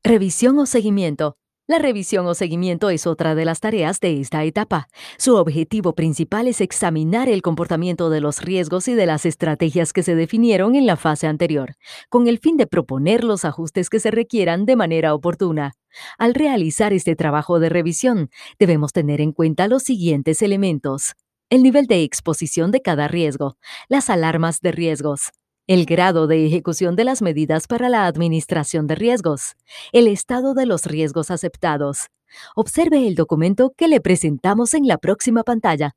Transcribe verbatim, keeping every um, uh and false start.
Revisión o seguimiento. La revisión o seguimiento es otra de las tareas de esta etapa. Su objetivo principal es examinar el comportamiento de los riesgos y de las estrategias que se definieron en la fase anterior, con el fin de proponer los ajustes que se requieran de manera oportuna. Al realizar este trabajo de revisión, debemos tener en cuenta los siguientes elementos: el nivel de exposición de cada riesgo, las alarmas de riesgos, el grado de ejecución de las medidas para la administración de riesgos, el estado de los riesgos aceptados. Observe el documento que le presentamos en la próxima pantalla.